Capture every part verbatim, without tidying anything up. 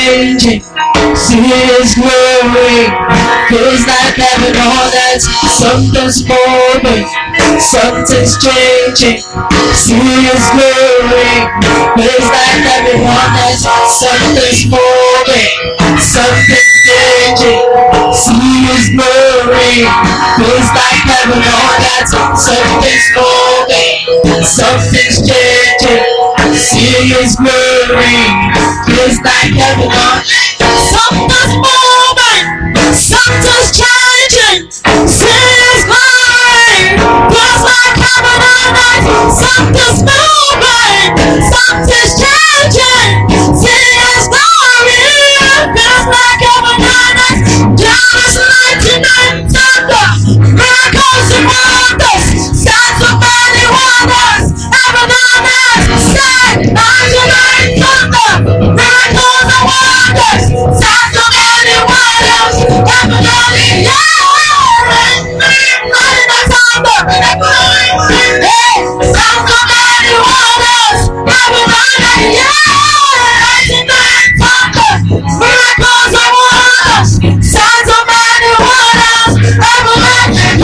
changing. See His glory, feels like heaven on earth. Something's moving, something's changing. See His glory, feels like heaven on earth. Something's moving, something's changing. See His glory, feels like heaven on earth. Something's moving, something's changing. See His glory, feels like heaven on earth. Something's moving, something's changing. See His glory, feels like heaven on earth. Something's moving, something's changing. See His glory, feels like heaven on earth. Just lightning and thunder, miracles and wonders, signs of many wonders, heaven on earth. Say, lightning and thunder, miracles and wonders, signs of many wonders, heaven on earth. Yeah, lightning and thunder, hey, signs of many wonders, heaven on earth. Yeah, lightning and thunder, miracles and wonders, signs of many wonders, heaven on earth.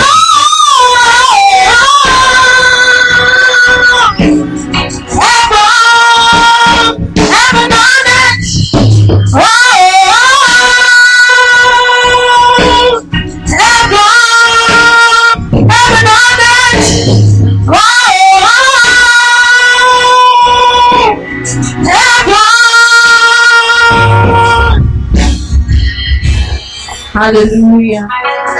Hallelujah.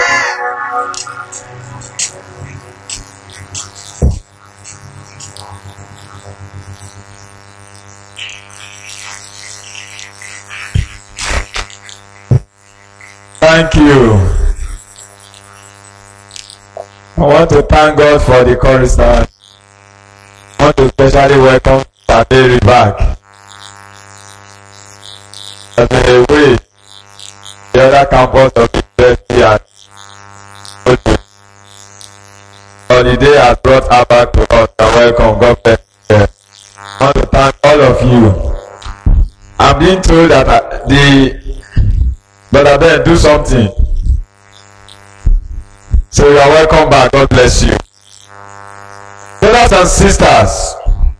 Thank you. I want to thank God for the choristers. I want to especially welcome Taberi back. As a way, the other campus of the university at holiday has brought her back to us. And welcome. God bless you. I want to thank all of you. I'm being told that uh, the Brother Ben, do something. So you are welcome back. God bless you. Brothers and sisters,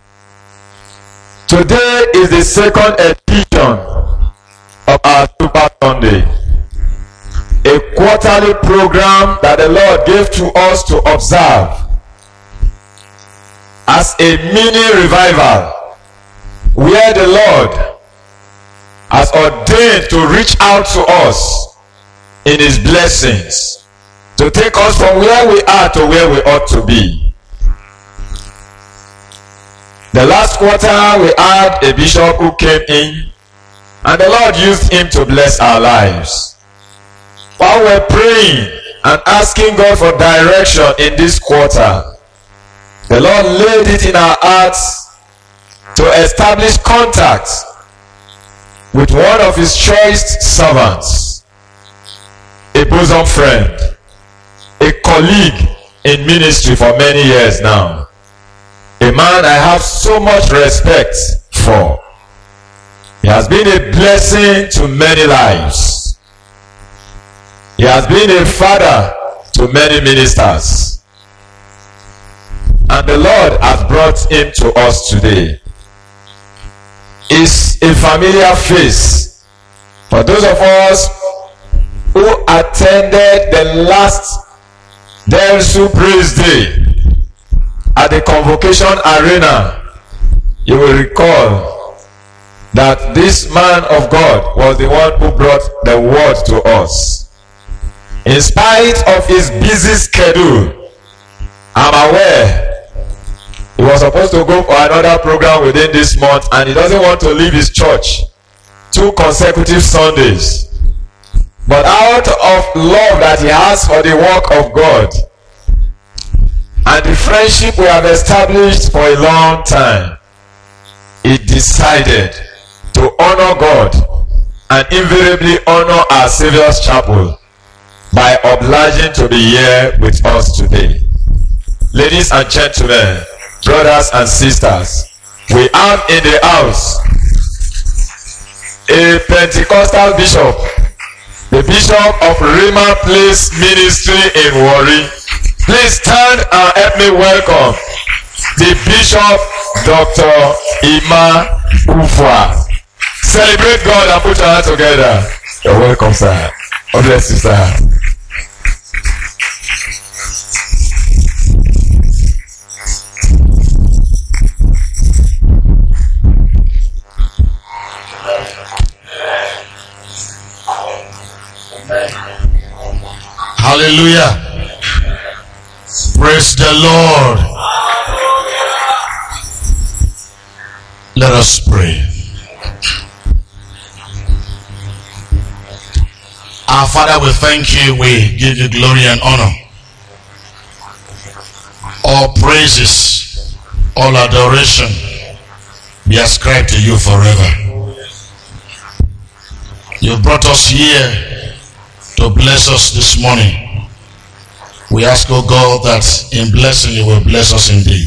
today is the second edition of our Super Sunday, a quarterly program that the Lord gave to us to observe as a mini revival, where the Lord has ordained to reach out to us in His blessings, to take us from where we are to where we ought to be. The last quarter we had a bishop who came in, and the Lord used him to bless our lives. While we're praying and asking God for direction in this quarter, the Lord laid it in our hearts to establish contact with one of His choice servants, a bosom friend, a colleague in ministry for many years now, a man I have so much respect for. He has been a blessing to many lives. He has been a father to many ministers, and the Lord has brought him to us today. Is a familiar face for those of us who attended the last Delsu Praise Day at the Convocation Arena. You will recall that this man of God was the one who brought the word to us. In spite of his busy schedule, I'm aware he was supposed to go for another program within this month, and he doesn't want to leave his church two consecutive Sundays. But out of love that he has for the work of God and the friendship we have established for a long time, he decided to honor God and invariably honor our Savior's Chapel by obliging to be here with us today. Ladies and gentlemen, brothers and sisters, we have in the house a Pentecostal bishop, the bishop of Rhema Place Ministry in Warri. Please stand and help me welcome the Bishop, Doctor Ima Ufwa. Celebrate God and put your hands together. You're welcome, sir. God bless you, sir. Hallelujah. Praise the Lord. Let us pray. Our Father, we thank you. We give you glory and honor. All praises, all adoration be ascribed to you forever. You brought us here to bless us this morning. We ask, O God, that in blessing you will bless us indeed.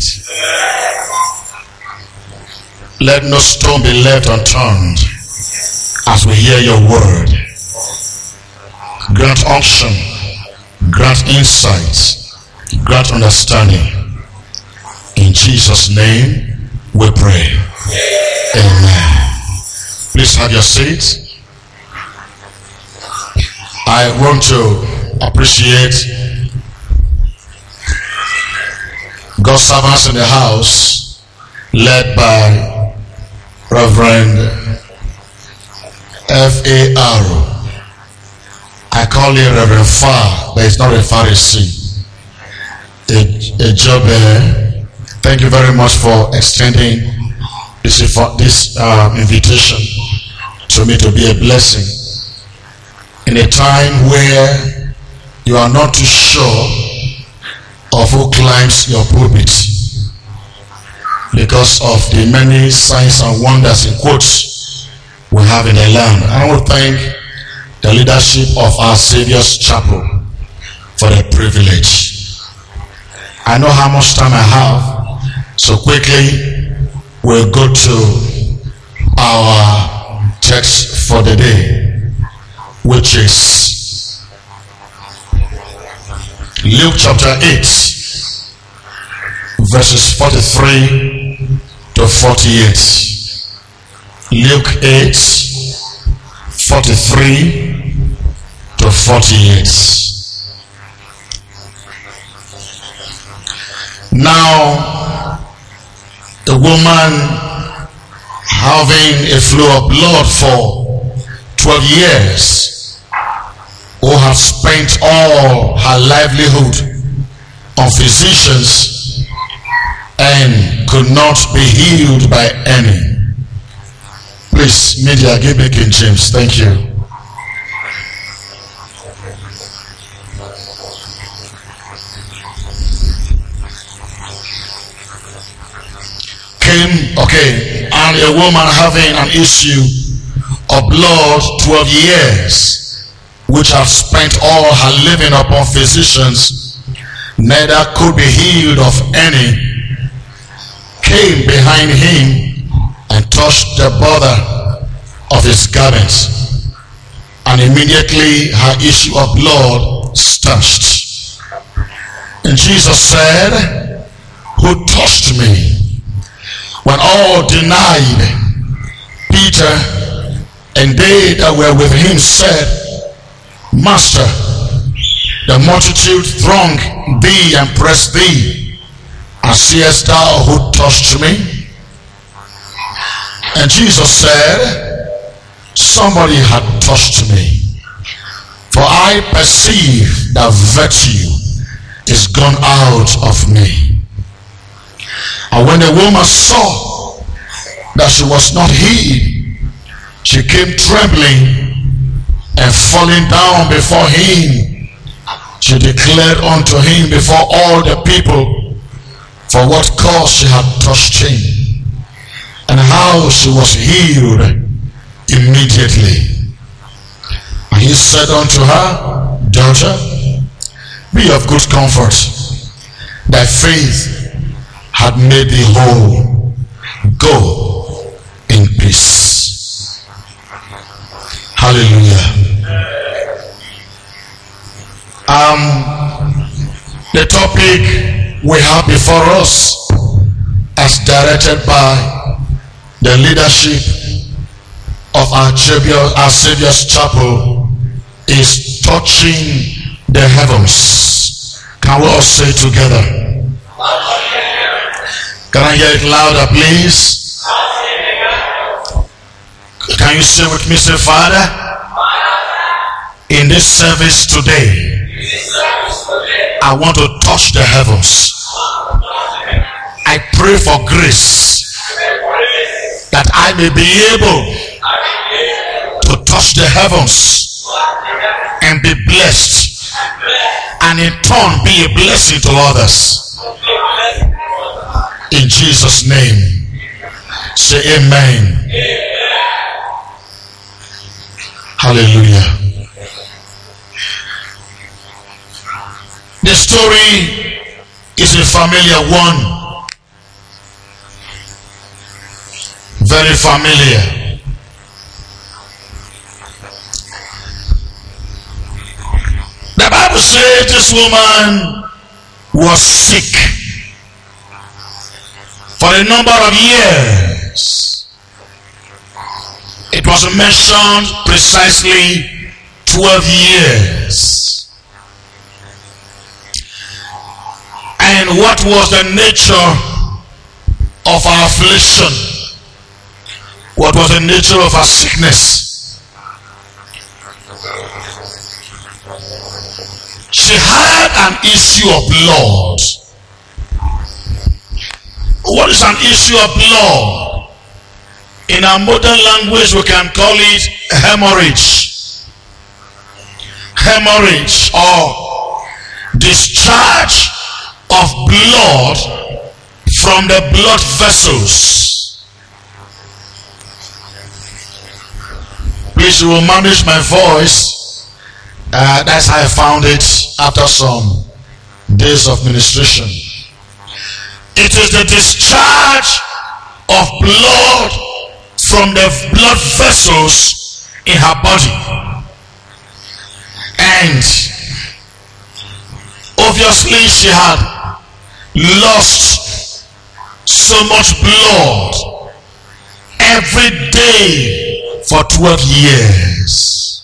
Let no stone be left unturned as we hear your word. Grant unction, grant insight, grant understanding. In Jesus' name we pray. Amen. Please have your seat. I want to appreciate God's servants in the house, led by Reverend F A R. I call him Reverend Far, but it's not a Pharisee. A, a job. Uh, thank you very much for extending this, this uh, invitation to me to be a blessing in a time where you are not too sure of who climbs your pulpit because of the many signs and wonders in quotes we have in the land. I want to thank the leadership of our Savior's Chapel for the privilege. I know how much time I have, so quickly we'll go to our text for the day, which is Luke chapter eight, verses forty-three to forty-eight. Luke eight, forty-three to forty-eight. Now, the woman having a flow of blood for twelve years, who had spent all her livelihood on physicians and could not be healed by any. Please, media, give me King James. Thank you. Came, okay, and a woman having an issue of blood twelve years, which have spent all her living upon physicians, neither could be healed of any, came behind him and touched the border of his garment, and immediately her issue of blood stanched. And Jesus said, "Who touched me?" When all denied, Peter and they that were with him said, "Master, the multitude throng thee and press thee, and seest thou who touched me?" And Jesus said, "Somebody had touched me, for I perceive that virtue is gone out of me." And when the woman saw that she was not healed, she came trembling, and falling down before him, she declared unto him before all the people for what cause she had touched him, and how she was healed immediately. And he said unto her, "Daughter, be of good comfort. Thy faith had made thee whole. Go in peace." topic we have before us, as directed by the leadership of our Savior, our Savior's Chapel, is touching the heavens. Can we all say it together? Can I hear it louder, please? Can you say with me, say, Father, in this service today, I want to touch the heavens. I pray for grace that I may be able to touch the heavens and be blessed, and in turn be a blessing to others. In Jesus' name, say amen. Hallelujah. The story is a familiar one. Very familiar. The Bible says this woman was sick for a number of years. It was mentioned precisely twelve years. And what was the nature of her affliction? What was the nature of her sickness? She had an issue of blood. What is an issue of blood? In our modern language, we can call it hemorrhage. Hemorrhage or discharge of blood from the blood vessels. Please, you will manage my voice. Uh, that's how I found it after some days of ministration. It is the discharge of blood from the blood vessels in her body. And obviously she had lost so much blood every day for twelve years.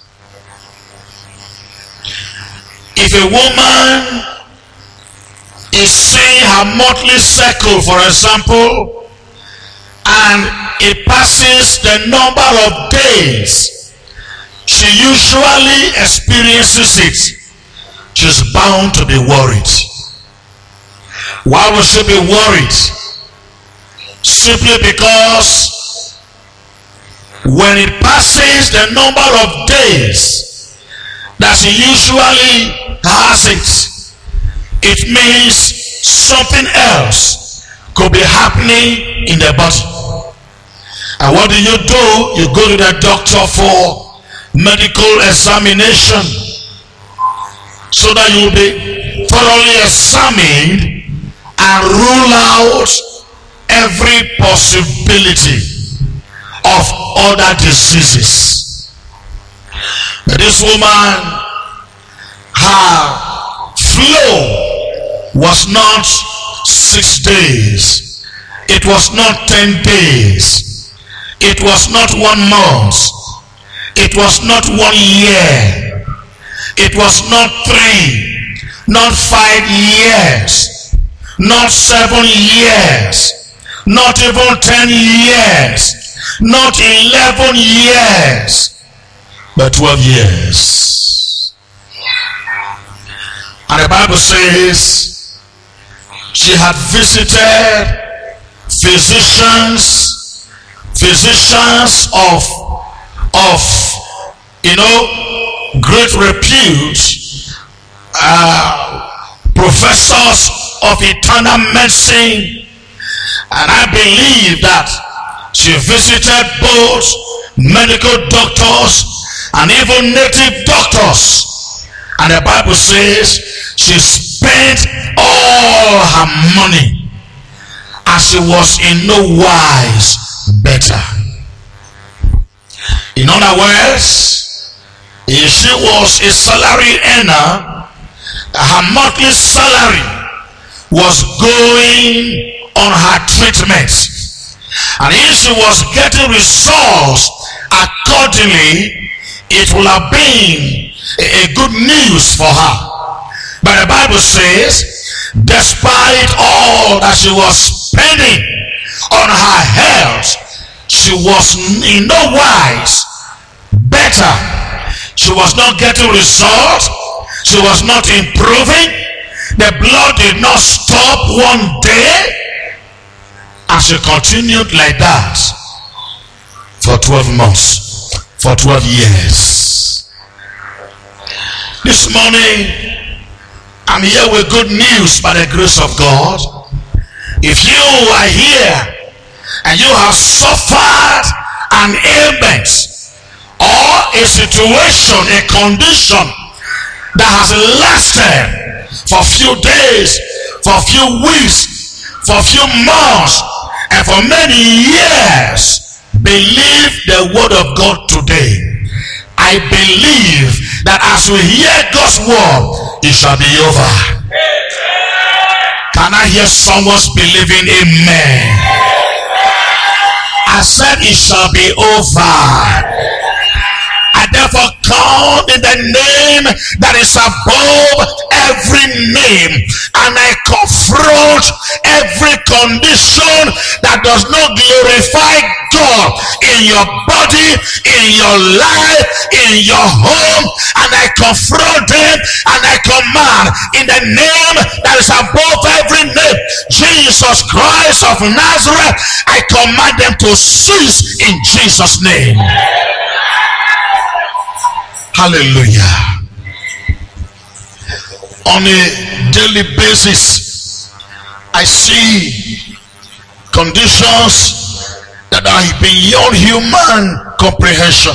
If a woman is seeing her monthly cycle, for example, and it passes the number of days she usually experiences it, she's bound to be worried. Why would she be worried? Simply because when it passes the number of days that she usually has it, it means something else could be happening in the body. And what do you do? You go to the doctor for medical examination, so that you will be thoroughly examined and rule out every possibility of other diseases. But this woman, her flow was not six days. It was not ten days. It was not one month. It was not one year. It was not three, not five years, not seven years, not even ten years, not eleven years, but twelve years. And the Bible says she had visited physicians, physicians of, of, you know, great repute, uh, professors of eternal medicine, and I believe that she visited both medical doctors and even native doctors, and the Bible says she spent all her money and she was in no wise better. In other words, if she was a salary earner, her monthly salary was going on her treatment, and if she was getting results accordingly, it will have been a, a good news for her. But the Bible says, despite all that she was spending on her health, she was in no wise better. She was not getting results. She was not improving. The blood did not stop one day, and she continued like that for twelve months, for twelve years. This morning, I'm here with good news by the grace of God. If you are here and you have suffered an ailment or a situation, a condition that has lasted for a few days, for a few weeks, for a few months, and for many years, believe the word of God today. I believe that as we hear God's word, it shall be over. Can I hear someone's believing amen? I said it shall be over. I therefore come in the name that is above every name, and I confront every condition that does not glorify God in your body, in your life, in your home, and I confront them and I command in the name that is above every name, Jesus Christ of Nazareth, I command them to cease in Jesus' name. Hallelujah. On a daily basis, I see conditions that are beyond human comprehension.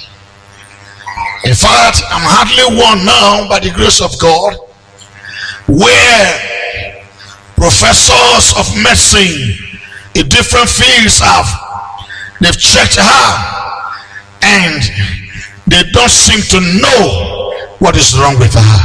In fact, I'm hardly one now, by the grace of God, where professors of medicine in different fields have, they've checked her and they don't seem to know what is wrong with her.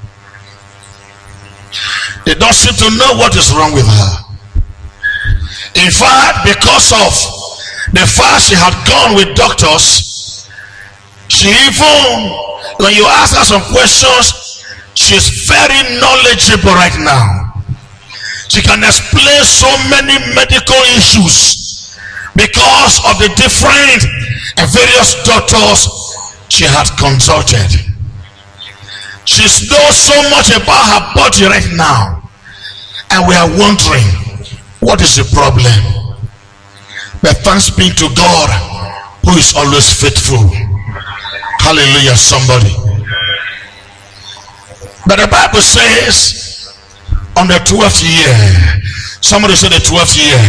They don't seem to know what is wrong with her. In fact, because of the fact she had gone with doctors, she even, when you ask her some questions, she's very knowledgeable right now. She can explain so many medical issues because of the different and various doctors she had consulted. She knows so much about her body right now, and we are wondering, what is the problem? But thanks be to God, who is always faithful. Hallelujah, somebody. But the Bible says, on the twelfth year, somebody said the twelfth year,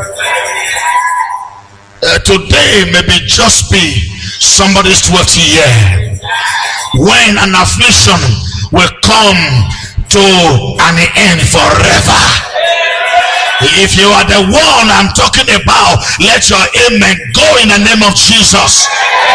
uh, today maybe just be somebody's twelfth year, when an affliction will come to an end forever. If you are the one I'm talking about, let your amen go in the name of Jesus.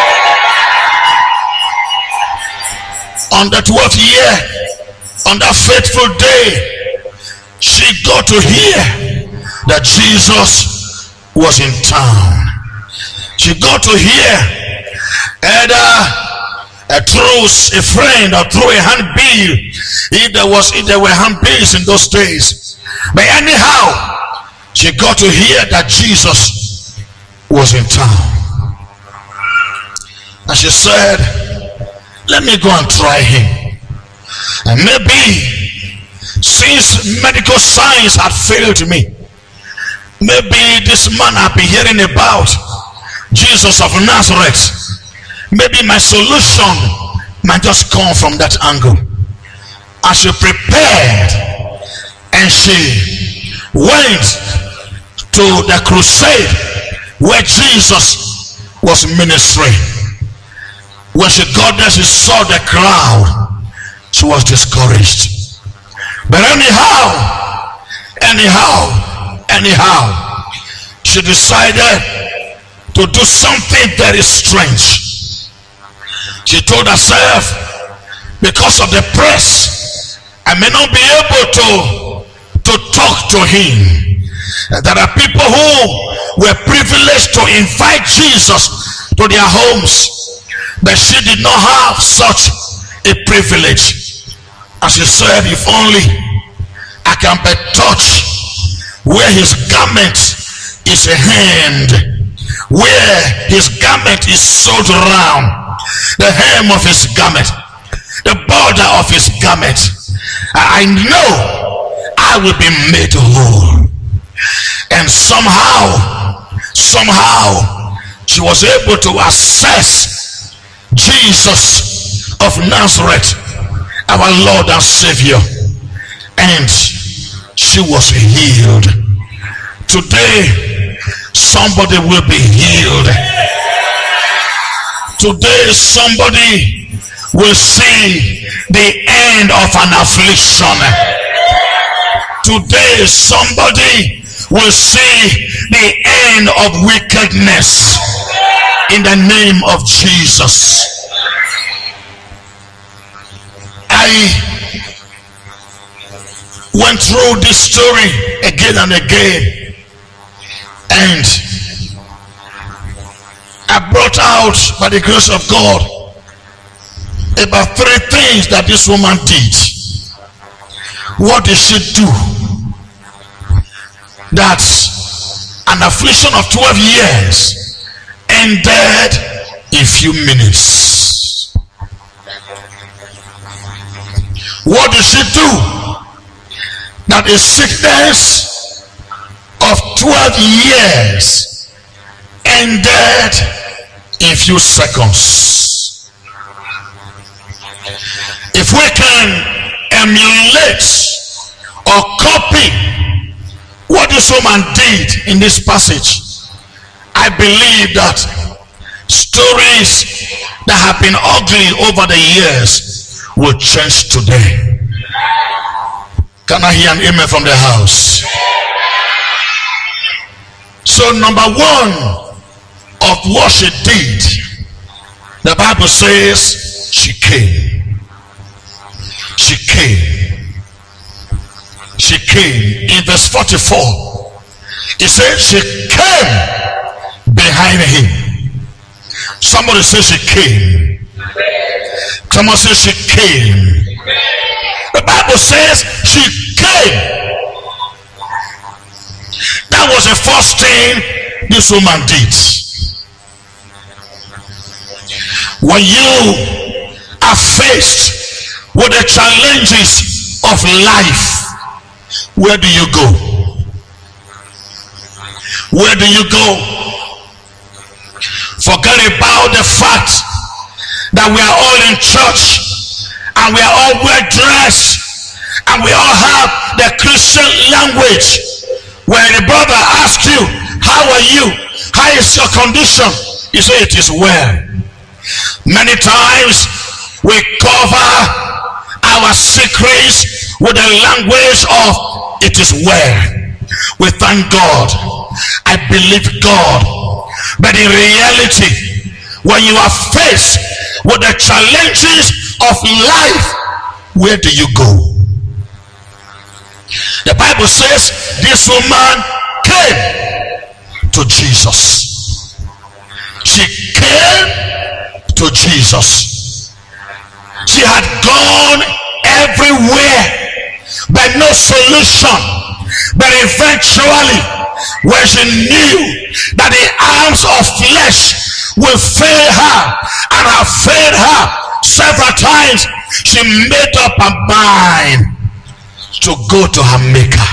On the twelfth year, on that faithful day, she got to hear that Jesus was in town. She got to hear either uh, through a friend or through a handbill, if there was if there were handbills in those days. But anyhow, she got to hear that Jesus was in town. And she said, let me go and try him. And maybe, since medical science had failed me, maybe this man I've been hearing about, Jesus of Nazareth, maybe my solution might just come from that angle. And she prepared, and she went to the crusade where Jesus was ministering. When she got there, she saw the crowd. She was discouraged. But anyhow, anyhow, anyhow, she decided to do something very strange. She told herself, because of the press, I may not be able to to talk to him. There are people who were privileged to invite Jesus to their homes, but she did not have such a privilege. As she said, if only I can but touch where his garment is a hand, where his garment is sewed around, the hem of his garment, the border of his garment, I know I will be made whole. And somehow, somehow, she was able to access Jesus of Nazareth, our Lord and Savior, and she was healed. Today, somebody will be healed. Today, somebody will see the end of an affliction. Today, somebody will see the end of wickedness in the name of Jesus. I went through this story again and again, and I brought out, by the grace of God, about three things that this woman did. What did she do that an affliction of twelve years ended in few minutes? What did she do that a sickness of twelve years ended in few seconds? If we can emulate or copy what this woman did in this passage, I believe that stories that have been ugly over the years will change today. Can I hear an amen from the house? So number one of what she did, the Bible says she came. She came. She came. In verse forty-four, it says she came behind him. Somebody says she came. Someone says she came. The Bible says she came. That was the first thing this woman did. When you are faced with the challenges of life, where do you go? Where do you go? Forget about the fact that we are all in church and we are all well dressed and we all have the Christian language. When a brother asks you, how are you? How is your condition? You say it is well. Many times we cover our secrets with the language of it is well. We thank God. I believe God. But in reality, when you are faced with the challenges of life, where do you go? The Bible says this woman came to Jesus. She came to Jesus. She had gone everywhere, but no solution. But eventually, when she knew that the arms of flesh will fail her and have failed her several times, she made up her mind to go to her maker.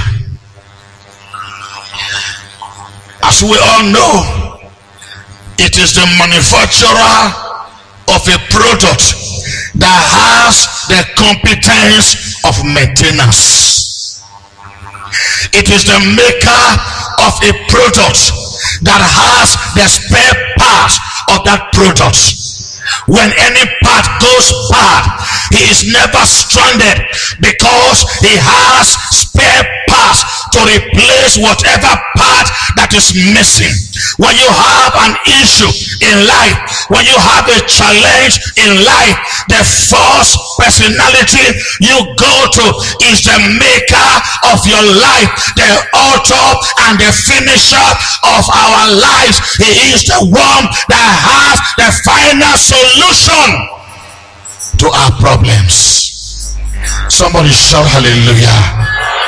As we all know, it is the manufacturer of a product that has the competence of maintenance. It is the maker of a product that has the spare parts of that product. When any part goes bad, he is never stranded because he has spare parts to replace whatever part that is missing. When you have an issue in life, when you have a challenge in life, the first personality you go to is the maker of your life, the author and the finisher of our lives. He is the one that has the final solution to our problems. Somebody shout hallelujah.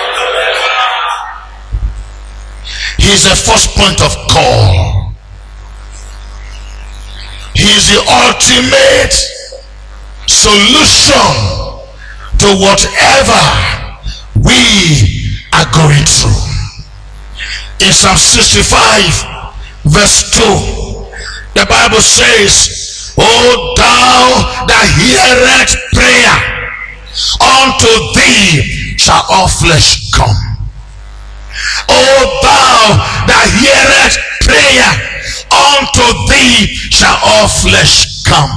He is the first point of call. He is the ultimate solution to whatever we are going through. In Psalm sixty-five verse two, the Bible says, O thou that hearest prayer, unto thee shall all flesh come. O thou that hearest prayer, unto thee shall all flesh come.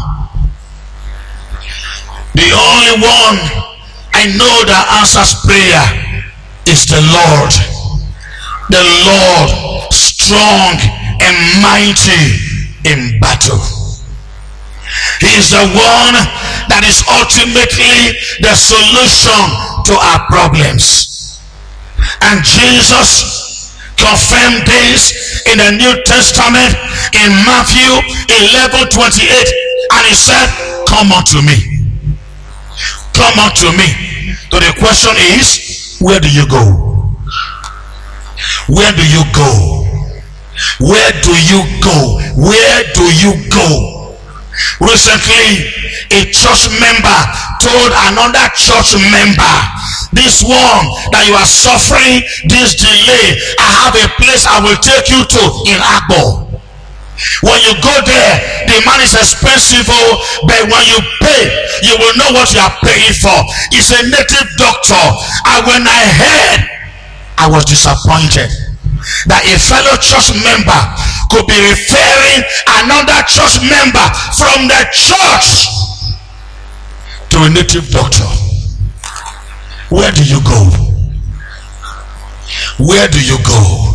The only one I know that answers prayer is the Lord. The Lord, strong and mighty in battle. He is the one that is ultimately the solution to our problems. And Jesus confirmed this in the New Testament in Matthew eleven twenty-eight, and he said, come unto me, come unto me. So the question is, where do you go? Where do you go? Where do you go? Where do you go? Recently, a church member told another church member, this one that you are suffering this delay, I have a place I will take you to in Agbo. When you go there, the man is expensive, oh, but when you pay, you will know what you are paying for. It's a native doctor. And when I heard, I was disappointed that a fellow church member could be referring another church member from the church to a native doctor. Where do you go? Where do you go?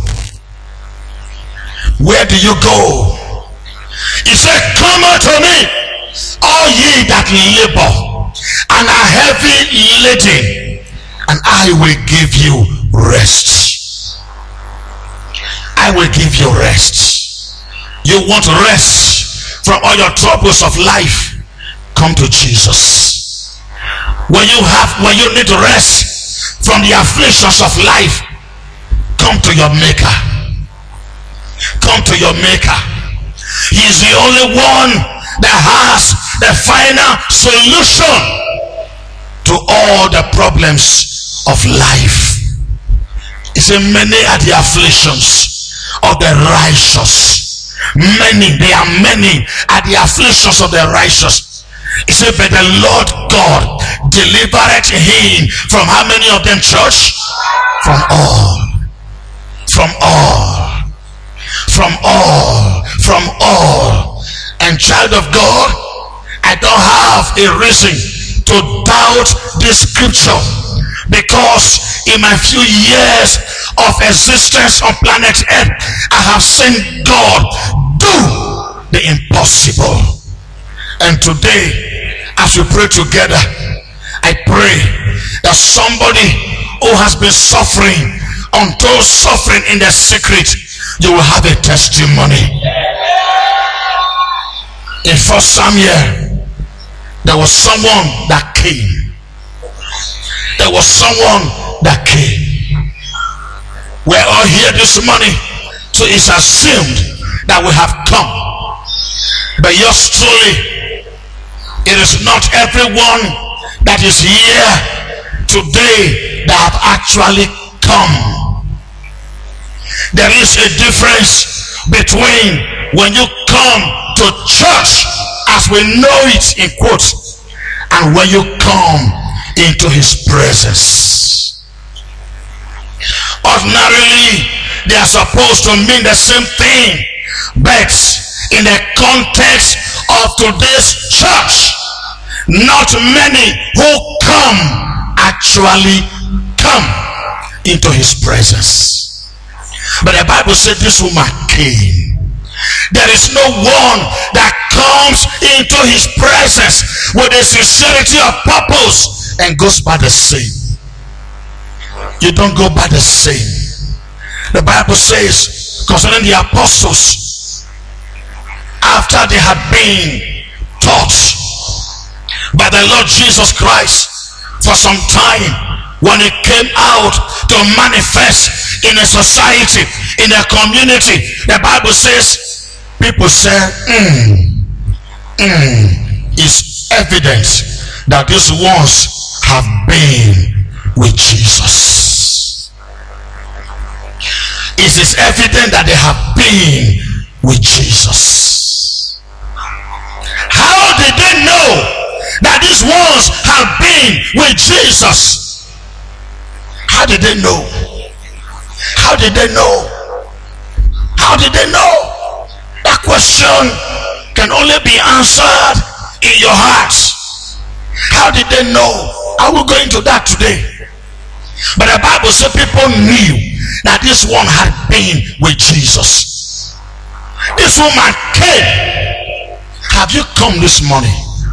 Where do you go? He said, come unto me, all ye that labor and are heavy laden, and I will give you rest. I will give you rest. You want rest from all your troubles of life? Come to Jesus. When you have, when you need rest from the afflictions of life, come to your maker. Come to your maker. He is the only one that has the final solution to all the problems of life. He said, many are the afflictions of the righteous. Many, there are many are the afflictions of the righteous. He said, but the Lord God delivered him from how many of them, church? From all. From all. From all. From all. And child of God, I don't have a reason to doubt this scripture, because in my few years of existence on planet Earth, I have seen God do the impossible. And today, as we pray together, I pray that somebody who has been suffering, untold suffering in the secret, you will have a testimony. In First Samuel, there was someone that came. There was someone that came. We're all here this morning, so it's assumed that we have come. But yours truly, it is not everyone that is here today that have actually come. There is a difference between when you come to church as we know it in quotes, and when you come into his presence. Ordinarily, they are supposed to mean the same thing, but in the context of today's church, not many who come actually come. into his presence. But the Bible said this woman came. There is no one that comes into his presence with a sincerity of purpose and goes by the same. You don't go by the same. The Bible says concerning the apostles, after they had been taught by the Lord Jesus Christ for some time, when he came out to manifest in a society, in a community, the Bible says people say, mm, mm, it's evident that these ones have been with Jesus. It is evident that they have been with Jesus. How did they know that these ones have been with Jesus? How did they know? How did they know? How did they know? That question can only be answered in your heart. How did they know? I will go into that today. But the Bible said people knew that this one had been with Jesus. This woman came. Have you come this morning?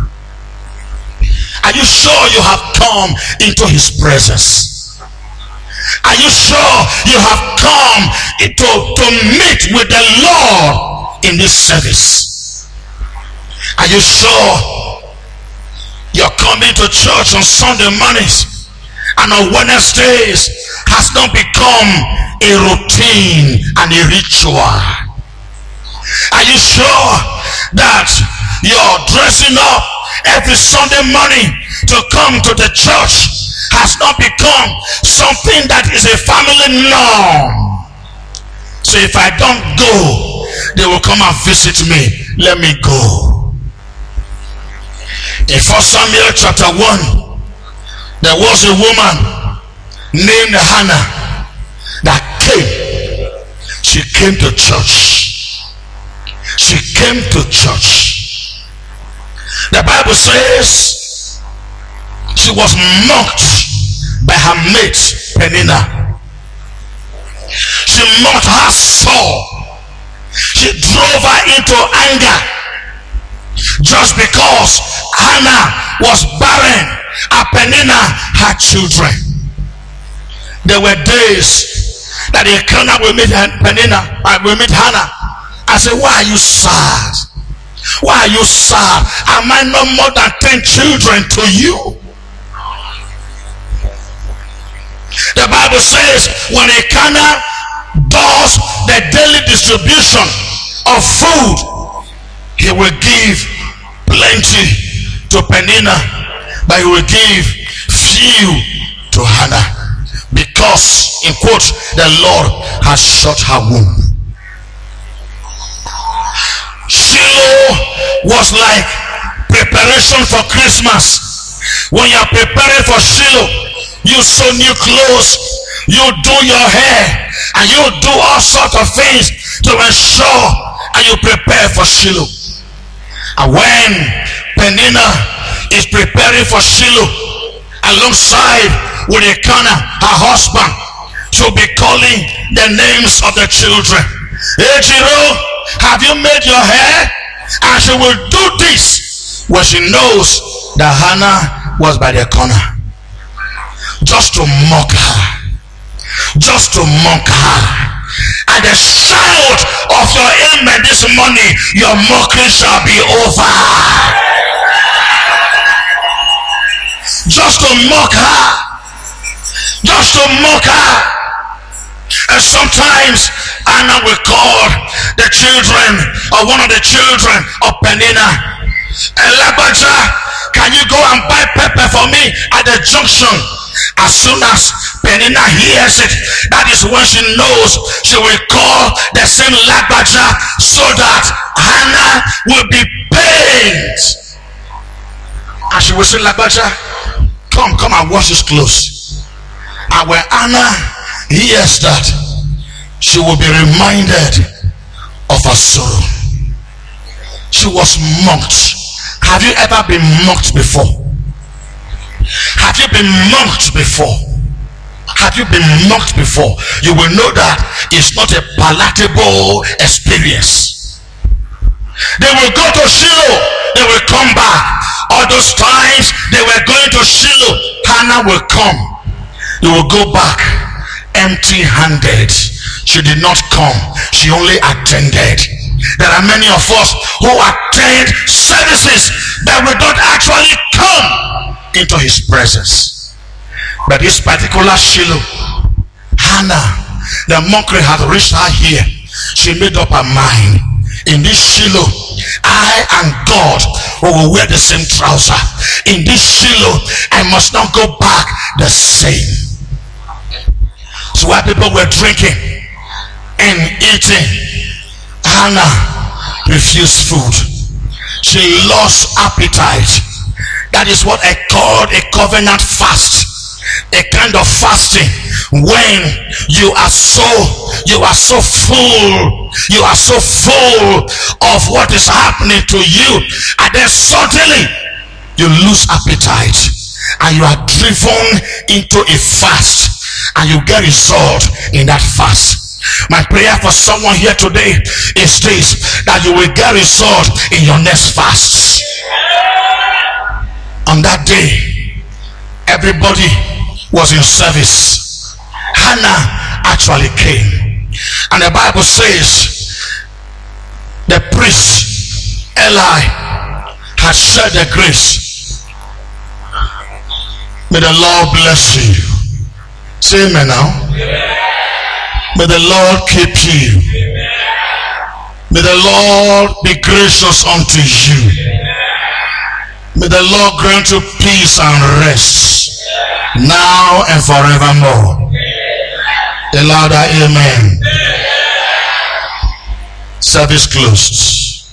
Are you sure you have come into his presence? Are you sure you have come to, to meet with the Lord in this service? Are you sure you're coming to church on Sunday mornings and on Wednesdays has not become a routine and a ritual? Are you sure that you're dressing up every Sunday morning to come to the church has not become something that is a family norm? So if I don't go, they will come and visit me. Let me go. In First Samuel chapter one, there was a woman named Hannah that came. She came to church. She came to church. The Bible says she was mocked by her mate Peninnah. She mocked her Saul. She drove her into anger just because Hannah was barren and Peninnah had children. There were days that Elkanah will meet Peninnah, I will meet Hannah. I said, why are you sad? Why are you sad? Am I not more than ten children to you? The Bible says when Elkanah does the daily distribution of food, he will give plenty to Peninnah, but he will give few to Hannah, because in quotes the Lord has shut her womb. Shiloh was like preparation for Christmas. When you are preparing for Shiloh, you sew new clothes, you do your hair, and you do all sorts of things to ensure and you prepare for Shiloh. And when Peninnah is preparing for Shiloh, alongside with Elkanah, her husband, she'll be calling the names of the children. Ejiro, have you made your hair? And she will do this when she knows that Hannah was by the corner, just to mock her, just to mock her. At the shout of your amen this morning, your mockery shall be over. Just to mock her, just to mock her. And sometimes Anna will call the children, or one of the children of Peninnah, Elabaja, can you go and buy pepper for me at the junction? As soon as Peninnah hears it, that is when she knows she will call the same Lagbaja, so that Hannah will be paid. And she will say, Lagbaja, come, come and wash his clothes. And when Anna hears that, she will be reminded of her sorrow. She was mocked. Have you ever been mocked before? Have you been mocked before? Have you been mocked before? You will know that it's not a palatable experience. They will go to Shiloh, they will come back. All those times they were going to Shiloh, Hannah will come. They will go back empty-handed. She did not come, she only attended. There are many of us who attend services that will not actually come into his presence. But this particular Shiloh, Hannah, the mockery had reached her here. She made up her mind. In this Shiloh, I and God will wear the same trouser. In this Shiloh, I must not go back the same. So while people were drinking and eating, Hannah refused food. She lost appetite. That is what I call a covenant fast. A kind of fasting when you are so you are so full you are so full of what is happening to you, and then suddenly you lose appetite and you are driven into a fast, and you get result in that fast. My prayer for someone here today is this, that you will get result in your next fast. On that day, everybody was in service. Hannah actually came, and the Bible says the priest Eli had shared the grace. May the Lord bless you. Say amen now. May the Lord keep you. May the Lord be gracious unto you. May the Lord grant you peace and rest now and forevermore. A louder amen. Service closed.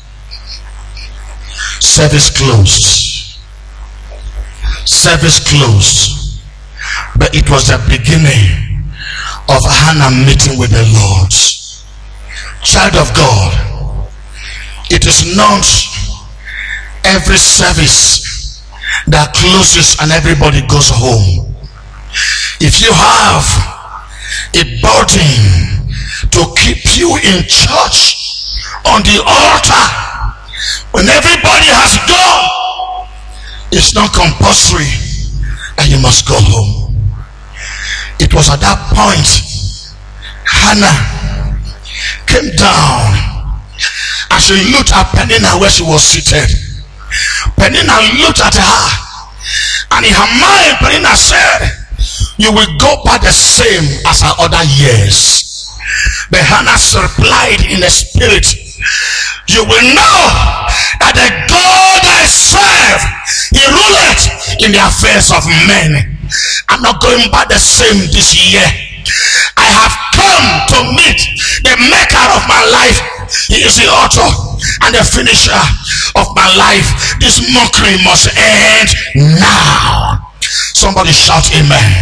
Service closed. Service closed. But it was the beginning of Hannah meeting with the Lord. Child of God, it is not every service that closes and everybody goes home. If you have a burden to keep you in church on the altar when everybody has gone, it's not compulsory that you must go home. It was at that point Hannah came down and she looked at Peninnah where she was seated. Peninnah looked at her, and in her mind Peninnah said, you will go back the same as her other years. But Hannah replied in the spirit, you will know that the God I serve, he ruleth in the affairs of men. I'm not going back the same this year. I have come to meet the maker of my life. He is the author and the finisher of my life. This mockery must end now. Somebody shout amen.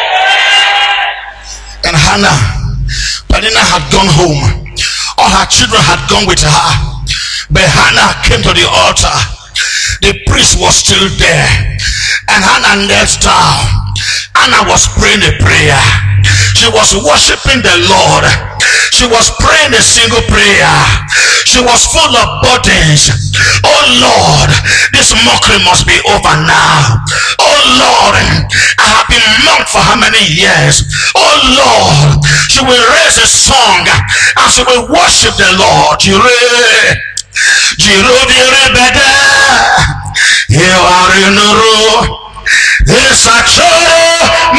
And Hannah, Peninnah had gone home. All her children had gone with her. But Hannah came to the altar. The priest was still there, and Hannah knelt down. Hannah was praying a prayer. She was worshiping the Lord. She was praying a single prayer. She was full of burdens. Oh Lord, this mockery must be over now. Oh Lord, I have been mocked for how many years? Oh Lord, she will raise a song and she will worship the Lord. Jireh, Jireh, better. You are in the room. It's a show,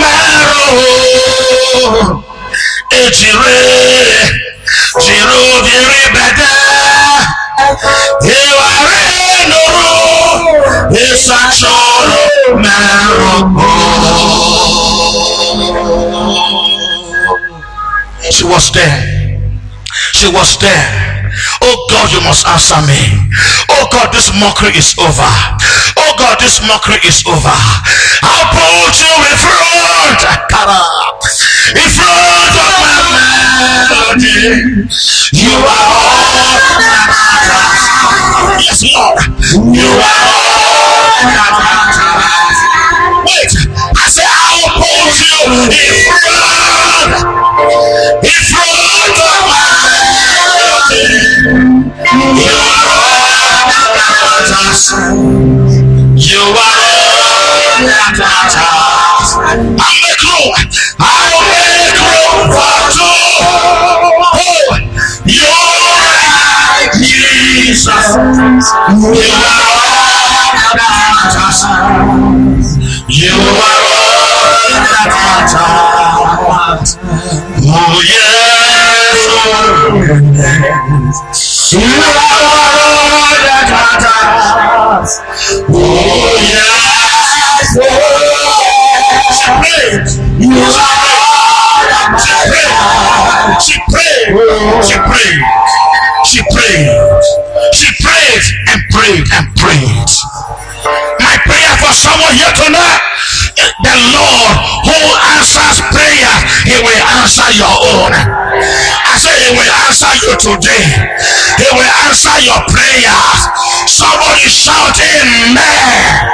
Maro. Jireh, Jireh, better. You are in the room. It's a show, Maro. She was there. She was there. Oh God, you must answer me. Oh God, this mockery is over. Oh God, this mockery is over. I'll put you in front, in front of my melody. You are all that matters. Yes, Lord. You are all that matters. Wait, I say I'll put you in front. You are all that matters. Oh yes, you are all that matters. Oh yes, you are all that matters. She prayed, she prayed, she prayed, she prayed and prayed and prayed. My prayer for someone here tonight, the Lord who answers prayer, he will answer your own. I say he will answer you today. He will answer your prayers. Somebody shout amen.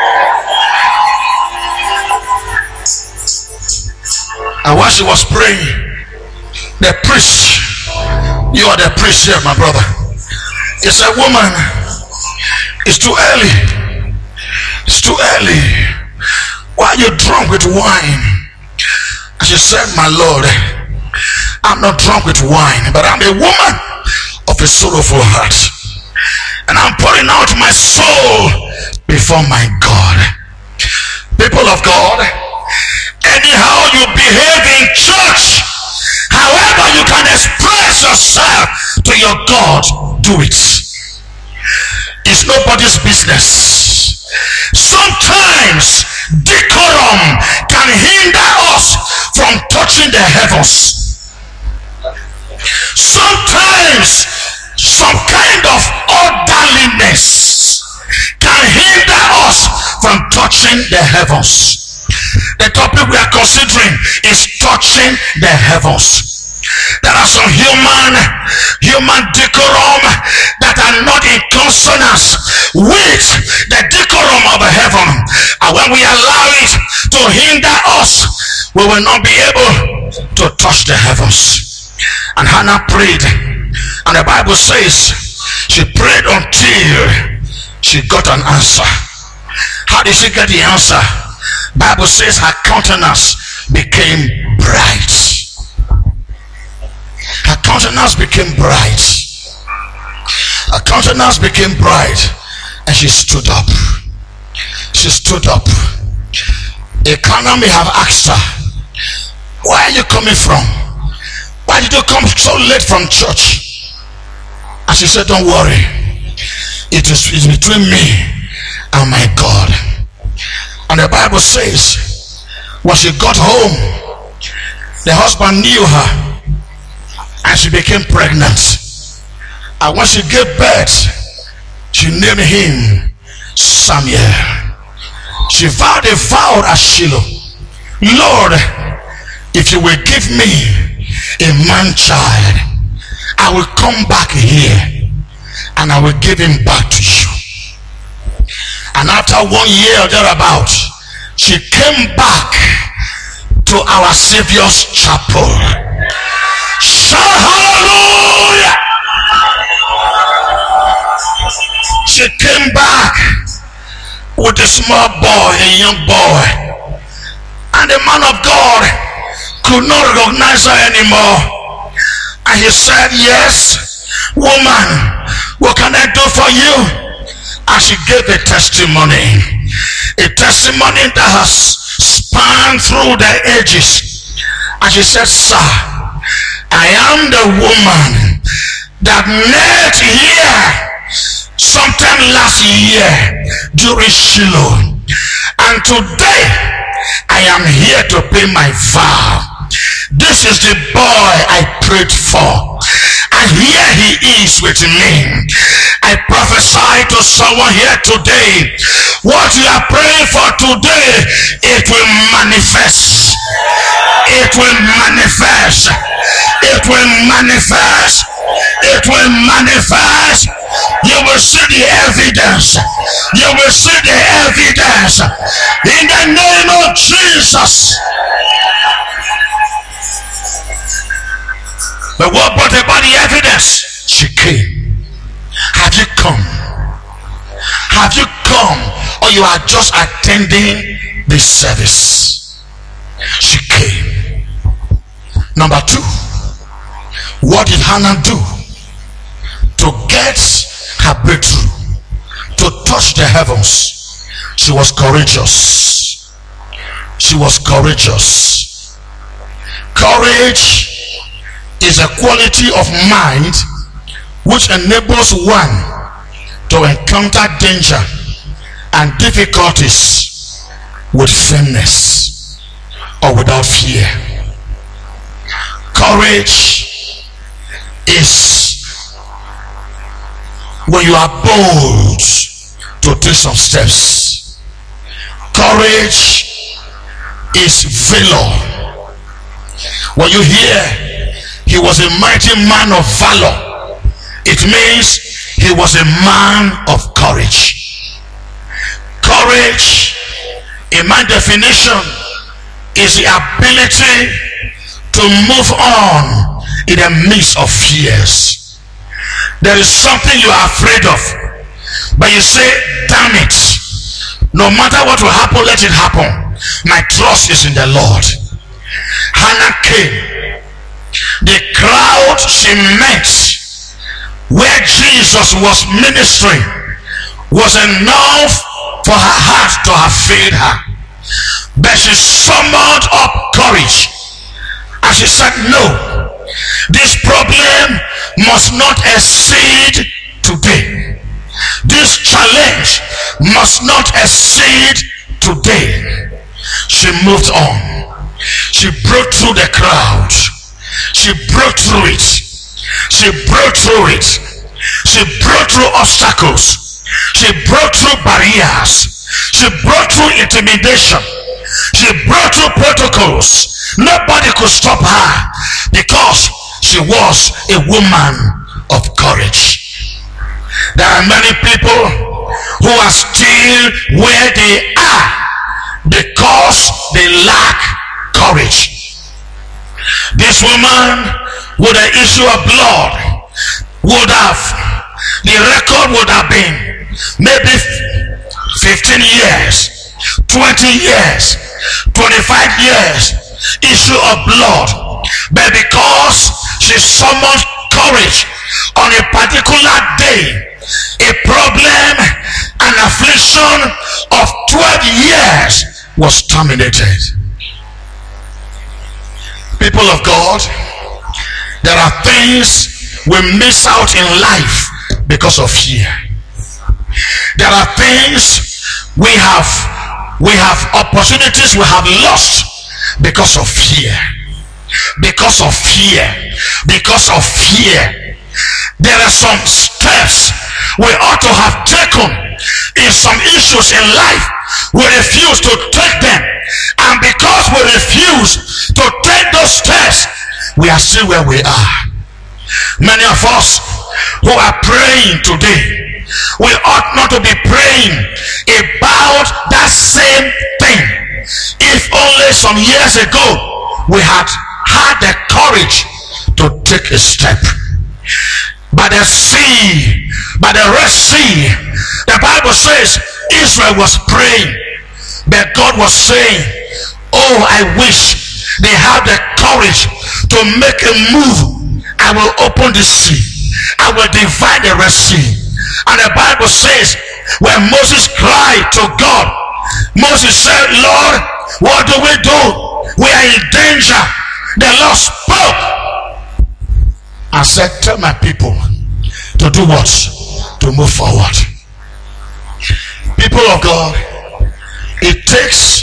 And while she was praying, the priest, you are the priest here, my brother. He said, woman, it's too early. It's too early. Why are you drunk with wine? And she said, my Lord, I'm not drunk with wine, but I'm a woman of a sorrowful heart, and I'm pouring out my soul before my God. People of God, anyhow you behave in church, however you can express yourself to your God, do it. It's nobody's business. Sometimes decorum can hinder us from touching the heavens. Sometimes some kind of orderliness can hinder us from touching the heavens. The topic we are considering is touching the heavens. There are some human human decorum that are not in consonance with the decorum of heaven, and when we allow it to hinder us, we will not be able to touch the heavens. And Hannah prayed, and the Bible says she prayed until she got an answer. How did she get the answer? Bible says her countenance became bright. Her countenance became bright. Her countenance became bright, and she stood up. She stood up. Elkanah may have asked her, where are you coming from? Why did you come so late from church? And she said, don't worry. It is it's between me and my God. And the Bible says, when she got home, the husband knew her, and she became pregnant. And when she gave birth, she named him Samuel. She vowed a vow at Shiloh, Lord, if you will give me a man child, I will come back here and I will give him back to you. And after one year thereabout, she came back to our Savior's chapel. Shout hallelujah! She came back with a small boy, a young boy, and the man of God could not recognize her anymore. And he said, yes, woman, what can I do for you? And she gave a testimony, a testimony that has spanned through the ages. And she said, sir, I am the woman that met here sometime last year during Shiloh, and today I am here to pay my vow. This is the boy I prayed for, and here he is with me. I prophesy to someone here today, what you are praying for today, it will manifest. It will manifest. It will manifest. It will manifest. You will see the evidence. You will see the evidence in the name of Jesus. But what brought about the evidence? She came. Have you come? Have you come, or you are just attending the service? She came. Number two, what did Hannah do to get her breakthrough, to touch the heavens. She was courageous. She was courageous. Courage is a quality of mind which enables one to encounter danger and difficulties with firmness or without fear. Courage is when you are bold to take some steps. Courage is valor. When you hear he was a mighty man of valor, it means he was a man of courage. Courage, in my definition, is the ability to move on in the midst of fears. There is something you are afraid of, but you say, damn it, no matter what will happen, let it happen. My trust is in the Lord. Hannah came. The crowd she met where Jesus was ministering was enough for her heart to have failed her, but she summoned up courage and she said, no, this problem must not exceed today. This challenge must not exceed today. She moved on. She broke through the crowd. She broke through it. She broke through it. She broke through obstacles. She broke through barriers. She broke through intimidation. She broke through protocols. Nobody could stop her because she was a woman of courage. There are many people who are still where they are because they lack courage. This woman with an issue of blood would have, the record would have been maybe fifteen years, twenty years, twenty-five years issue of blood, but because she summoned courage on a particular day, a problem, an affliction of twelve years was terminated. People of God, there are things we miss out in life because of fear. There are things we have we have opportunities we have lost because of fear. Because of fear. Because of fear. There are some steps we ought to have taken in some issues in life. We refuse to take them, and because we refuse to take those steps, we are still where we are. Many of us who are praying today, we ought not to be praying about that same thing. If only some years ago we had had the courage to take a step. By the sea, by the Red Sea, the Bible says Israel was praying, but God was saying, oh, I wish they have the courage to make a move. I will open the sea. I will divide the Red Sea. And the Bible says, when Moses cried to God, Moses said, Lord, what do we do? We are in danger. The Lord spoke and said, tell my people to do what? To move forward. People of God, it takes,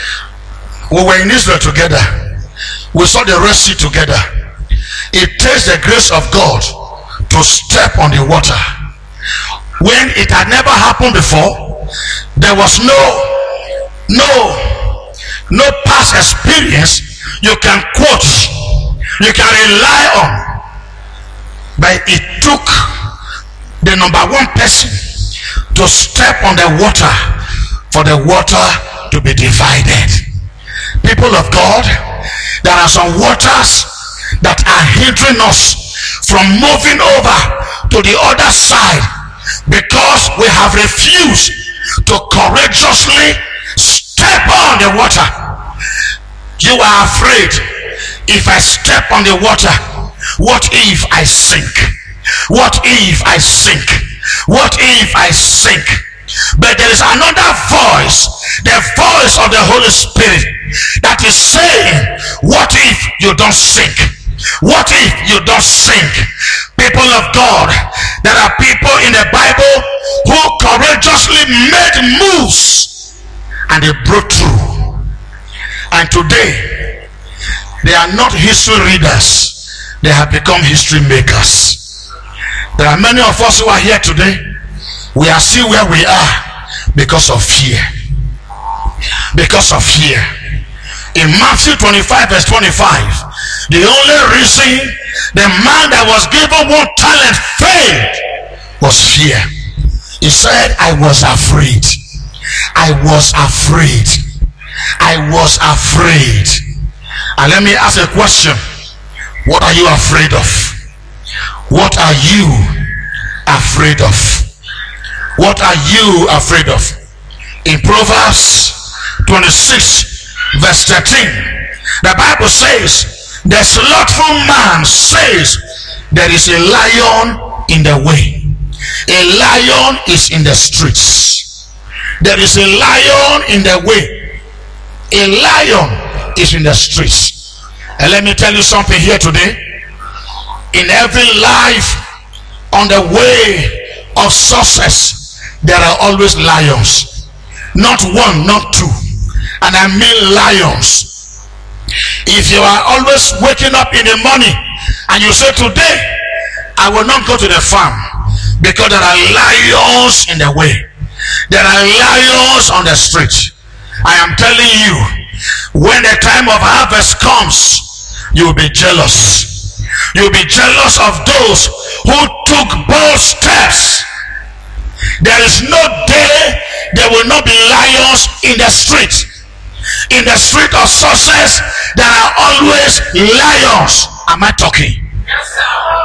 we were in Israel together, we saw the Red Sea together. It takes the grace of God to step on the water when it had never happened before. There was no no no past experience you can quote, you can rely on, but it took the number one person to step on the water for the water to be divided. People of God, there are some waters that are hindering us from moving over to the other side because we have refused to courageously step on the water. You are afraid, if I step on the water, what if I sink? What if I sink? What if I sink? But there is another voice, the voice of the Holy Spirit, that is saying, what if you don't sink? What if you don't sink? People of God, there are people in the Bible who courageously made moves and they broke through. And today, they are not history readers, they have become history makers. There are many of us who are here today. We are still where we are because of fear. Because of fear. In Matthew twenty-five verse twenty-five, the only reason the man that was given one talent failed was fear. He said, I was afraid. I was afraid. I was afraid. And let me ask a question. What are you afraid of? What are you afraid of? What are you afraid of? In Proverbs twenty-six verse thirteen, the Bible says, the slothful man says, there is a lion in the way. A lion is in the streets. There is a lion in the way. A lion is in the streets. And let me tell you something here today. In every life on the way of success, there are always lions. Not one, not two. And I mean lions. If you are always waking up in the morning and you say, today I will not go to the farm because there are lions in the way. There are lions on the street. I am telling you, when the time of harvest comes, you will be jealous. You will be jealous of those who took bold steps. There is no day there will not be lions in the street. In the street of success, there are always lions. Am I talking? Yes, sir.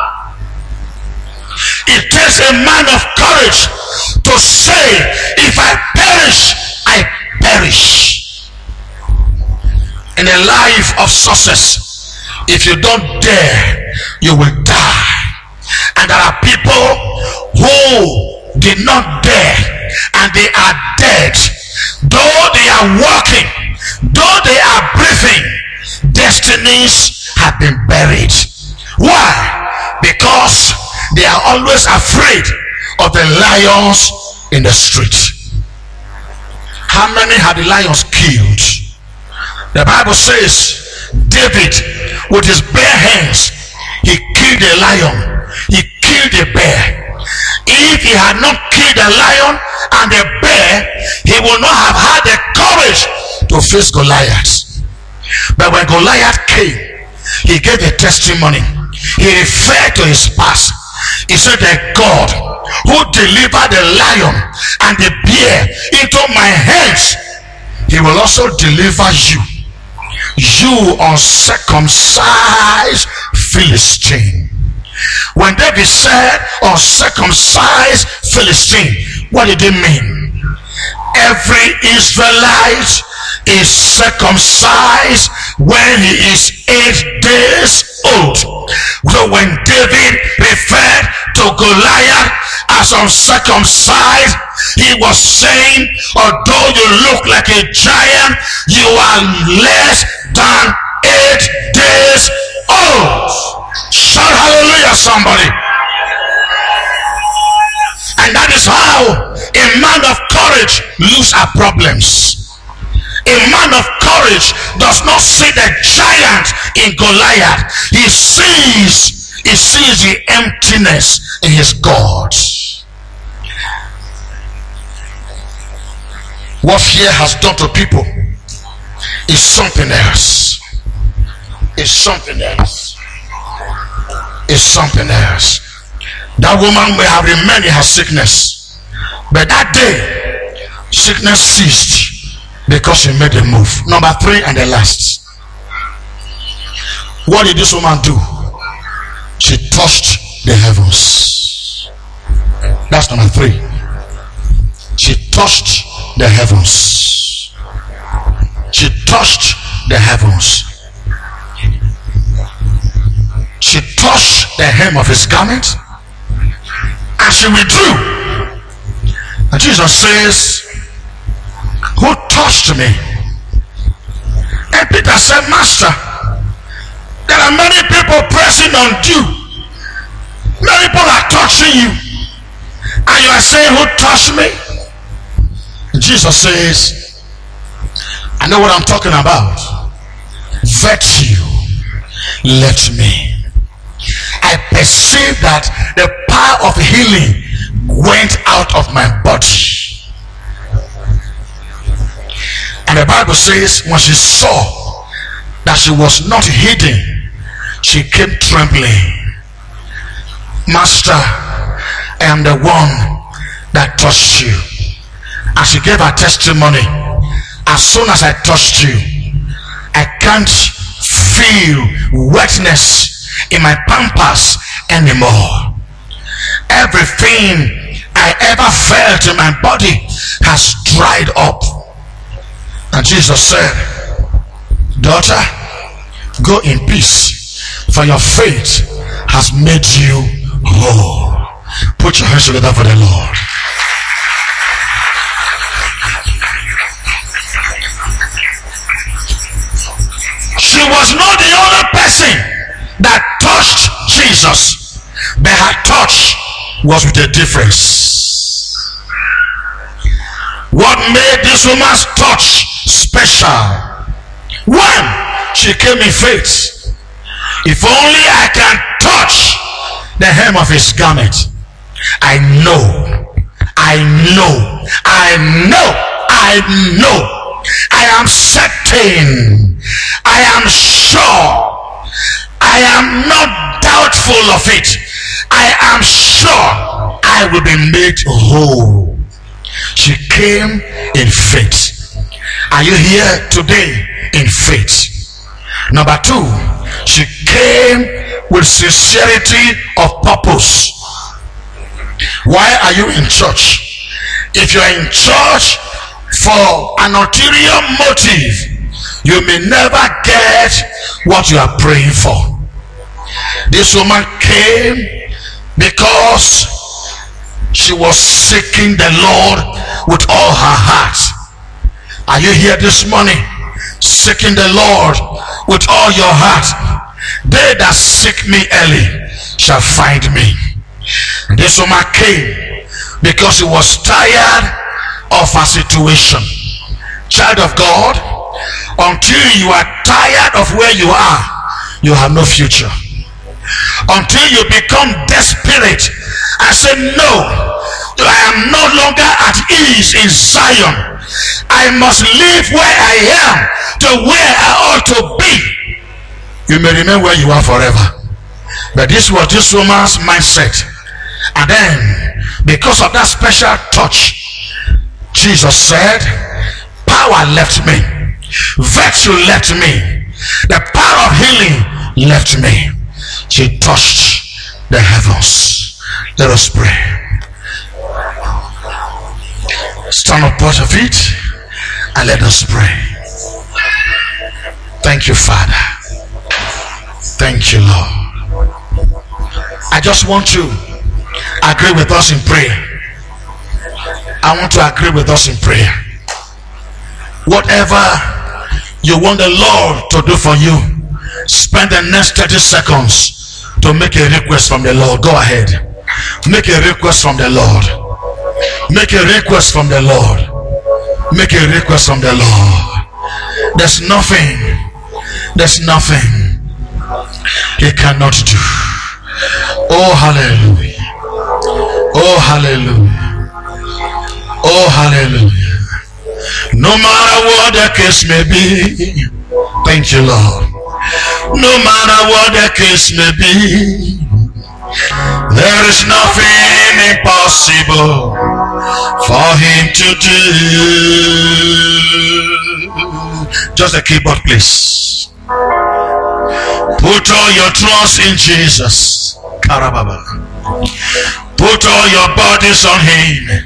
It takes a man of courage to say, if I perish, I perish. In a life of success, if you don't dare, you will die. And there are people who did not dare and they are dead. Though they are walking, though they are breathing, destinies have been buried. Why? Because they are always afraid of the lions in the street. How many had the lions killed? The Bible says David, with his bare hands, he killed a lion. He killed a bear. If he had not killed the lion and the bear, he would not have had the courage to face Goliath. But when Goliath came, he gave a testimony. He referred to his past. He said that God who delivered the lion and the bear into my hands, he will also deliver you, you uncircumcised Philistine. When David said uncircumcised Philistine, what did it mean? Every Israelite is circumcised when he is eight days old. So when David referred to Goliath as uncircumcised, he was saying, although you look like a giant, you are less than eight days old. Shout hallelujah, somebody. And that is how a man of courage loses our problems. A man of courage does not see the giant in Goliath. He sees, he sees the emptiness in his God. What fear has done to people is something else. It's something else. It's something else. That woman may have remained in her sickness, but that day sickness ceased because she made a move. Number three and the last. What did this woman do? She touched the heavens. That's number three. She touched the heavens. She touched the heavens. She touched the hem of his garment and she withdrew And Jesus says, who touched me? And Peter said, Master, there are many people pressing on you. Many people are touching you. And you are saying, who touched me? And Jesus says, I know what I'm talking about. Virtue left me. I perceive that the power of healing went out of my body. And the Bible says when she saw that she was not hidden, she came trembling. Master, I am the one that touched you. And she gave her testimony. As soon as I touched you, I can't feel wetness in my pampers anymore. Everything I ever felt in my body has dried up. And Jesus said, daughter, go in peace, for your faith has made you whole. Put your hands together for the Lord. She was not the only person that touched Jesus, but her touch was with a difference. What made this woman's touch special? One, she came in faith. If only I can touch the hem of his garment, I know, I know, I know, I know, I am certain, I am sure, I am not doubtful of it. I am sure I will be made whole. She came in faith. Are you here today in faith? Number two, she came with sincerity of purpose. Why are you in church? If you are in church for an ulterior motive, you may never get what you are praying for. This woman came because she was seeking the Lord with all her heart. Are you here this morning seeking the Lord with all your heart? They that seek me early shall find me. And this woman came because she was tired of her situation. Child of God, until you are tired of where you are, you have no future. Until you become desperate and say, no, I am no longer at ease in Zion. I must live where I am to where I ought to be. You may remain where you are forever. But this was this woman's mindset. And then, because of that special touch, Jesus said, power left me, virtue left me, the power of healing left me. She touched the heavens. Let us pray. Stand up both of it and let us pray. Thank you, Father. Thank you, Lord. I just want to agree with us in prayer. I want to agree with us in prayer. Whatever you want the Lord to do for you, spend the next thirty seconds to make a request from the Lord. Go ahead. Make a request from the Lord. Make a request from the Lord. Make a request from the Lord. There's nothing, there's nothing he cannot do. Oh, hallelujah. Oh, hallelujah. Oh, hallelujah. No matter what the case may be. Thank you, Lord. No matter what the case may be, there is nothing impossible for him to do. Just a keyboard, please. Put all your trust in Jesus. Karababa. Put all your bodies on him.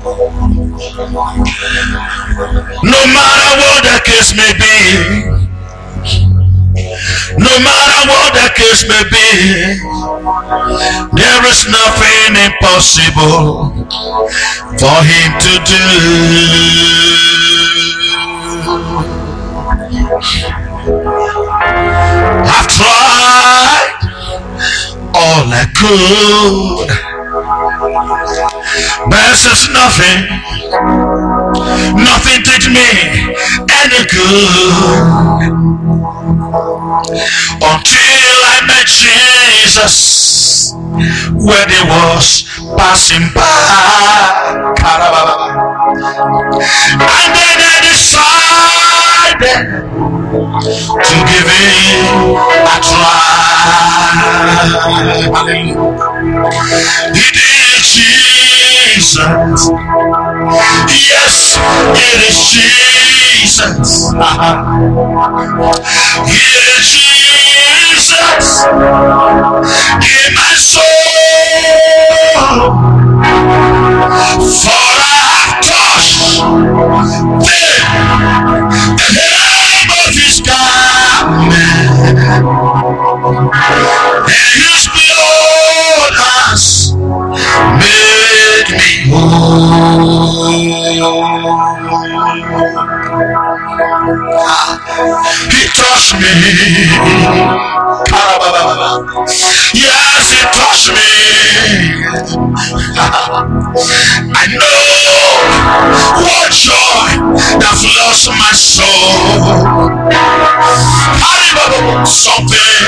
No matter what the case may be, no matter what the case may be, there is nothing impossible for him to do. I've tried all I could, but since nothing, nothing did me any good, until I met Jesus when he was passing by, and then I decided to give it a try. It is Jesus. Yes, it is Jesus. It is Jesus in my soul. For I have touched the hem of his garment, and his blood has made me whole. He touched me. Yes, he touched me. I know what joy that floods my soul. Something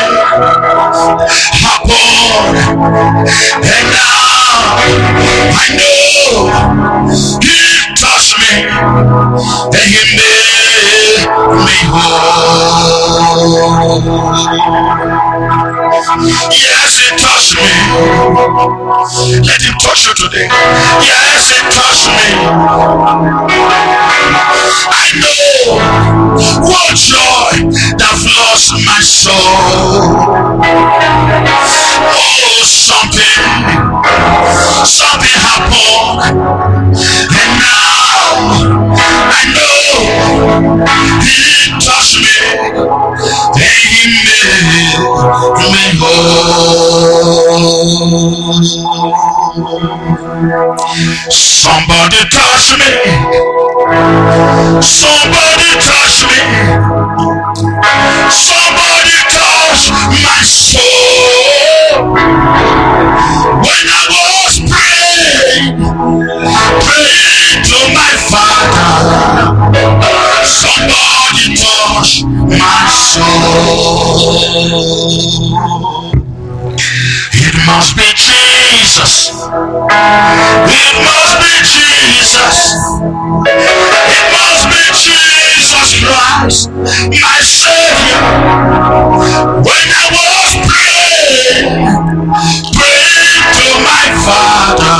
happened, and now I know he touched me and he made me whole. Yes, he touched me. Let him touch you today. Yes, he touched me. I know what joy that floods my soul. Oh, something, something happened, and now I know he touched me and he made me whole. Somebody touch me. Somebody touch me. Somebody touch my soul. When I was praying, praying to my Father, somebody touch my soul. It must be Jesus. It must be Jesus. It must be Jesus Christ, my Savior. When I was praying, praying to my Father,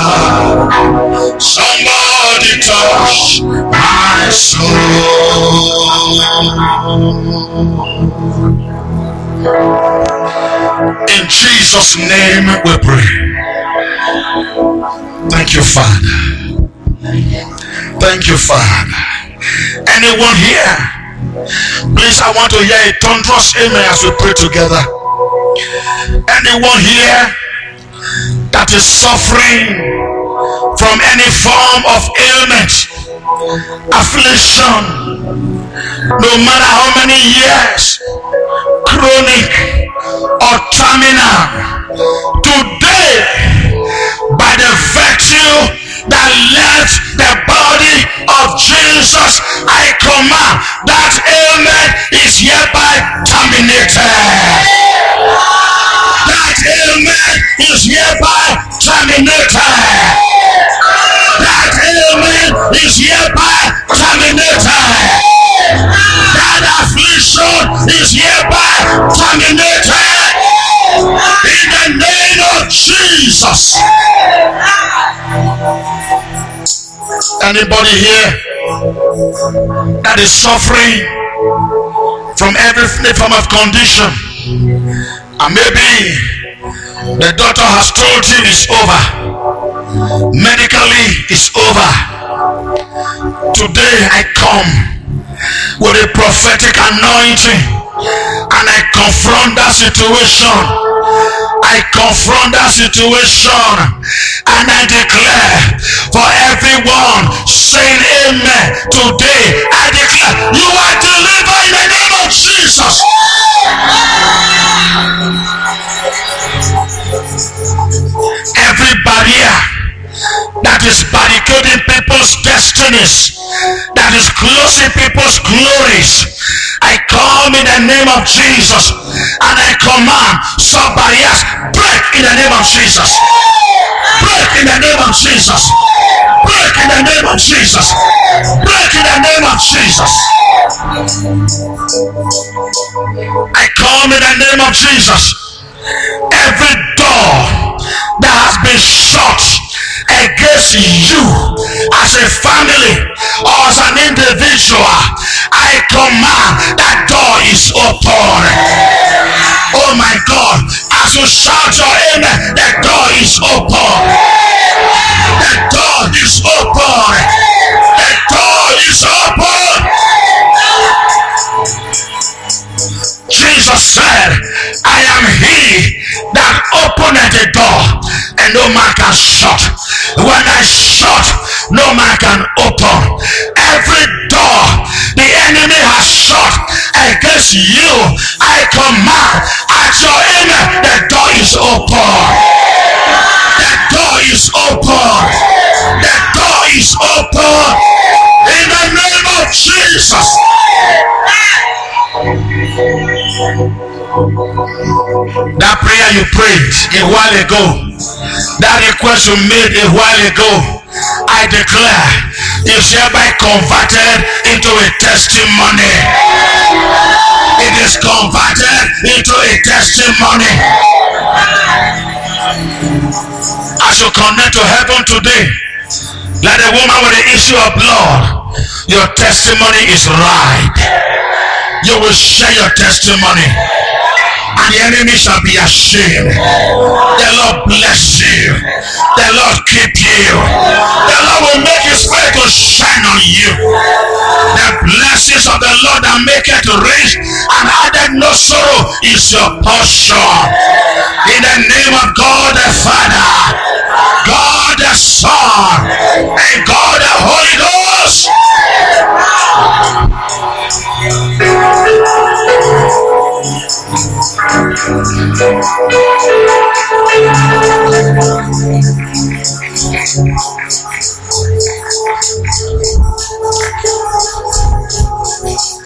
somebody touched my soul. In Jesus' name we pray. Thank you, Father. Thank you, Father. Anyone here? Please, I want to hear a thunderous amen as we pray together. Anyone here that is suffering from any form of ailment, affliction, no matter how many years, chronic or terminal, today, by the virtue that left the body of Jesus, I command that ailment is hereby terminated. That ailment is hereby terminated. That ailment is hereby terminated. That affliction is hereby terminated. In the name of Jesus. Anybody here that is suffering from every form of condition, and maybe the doctor has told you it's over, medically it's over, today I come with a prophetic anointing and I confront that situation. I confront that situation and And I declare for everyone saying amen today, I declare you are delivered in the name of Jesus. Every barrier that is barricading people's destinies, that is closing people's glories, I come in the name of Jesus and I command some barriers break in the name of Jesus. Break in the name of Jesus. Break in the name of Jesus. Break in the name of Jesus. I come in the name of Jesus. Every door that has been shut against you as a family or as an individual, I command that door is open. Oh my God, as you shout your amen, the door is open. The door is open. The door is open. Jesus said, I am he that openeth the door and no man can shut. When I shut, no man can open. Every door the enemy has shut against you, I command at your amen, the door is open. The door is open. The door is open. In the name of Jesus. That prayer you prayed a while ago, that request you made a while ago, I declare is hereby converted into a testimony. It is converted into a testimony. As you connect to heaven today, like the woman with the issue of blood, your testimony is right. You will share your testimony and the enemy shall be ashamed. The Lord bless you. The Lord keep you. The Lord will make his face to shine on you. The blessings of the Lord that make it rich and added no sorrow is your portion. In the name of God the Father, God the Son, and God the Holy Ghost.